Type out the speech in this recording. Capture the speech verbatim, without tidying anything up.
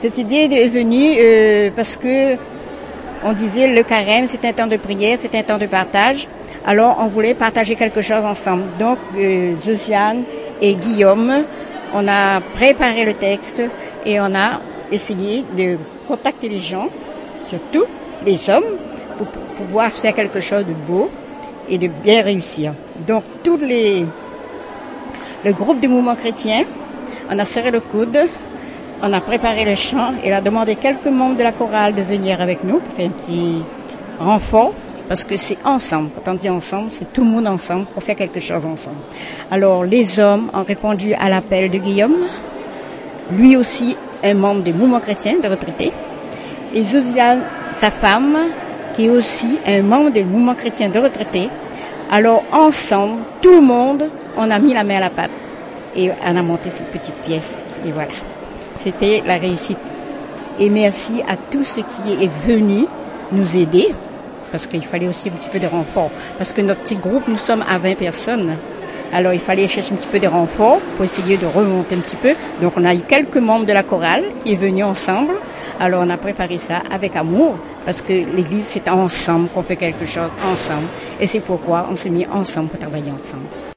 Cette idée est venue euh, parce que on disait le carême, c'est un temps de prière, c'est un temps de partage. Alors, on voulait partager quelque chose ensemble. Donc, euh, Josiane et Guillaume, on a préparé le texte et on a essayé de contacter les gens, surtout les hommes, pour, pour pouvoir se faire quelque chose de beau et de bien réussir. Donc, tous les, le groupe du mouvement chrétien, on a serré le coude, on a préparé le chant et on a demandé quelques membres de la chorale de venir avec nous pour faire un petit renfort. Parce que c'est ensemble. Quand on dit ensemble, c'est tout le monde ensemble pour faire quelque chose ensemble. Alors, les hommes ont répondu à l'appel de Guillaume. Lui aussi, un membre du mouvement chrétien de retraité. Et Josiane, sa femme, qui est aussi un membre du mouvement chrétien de retraité. Alors, ensemble, tout le monde, on a mis la main à la pâte. Et on a monté cette petite pièce. Et voilà. C'était la réussite. Et merci à tous ceux qui est venus nous aider. Parce qu'il fallait aussi un petit peu de renfort. Parce que notre petit groupe, nous sommes à vingt personnes. Alors, il fallait chercher un petit peu de renfort pour essayer de remonter un petit peu. Donc, on a eu quelques membres de la chorale qui est venus ensemble. Alors, on a préparé ça avec amour. Parce que l'église, c'est ensemble qu'on fait quelque chose ensemble. Et c'est pourquoi on s'est mis ensemble pour travailler ensemble.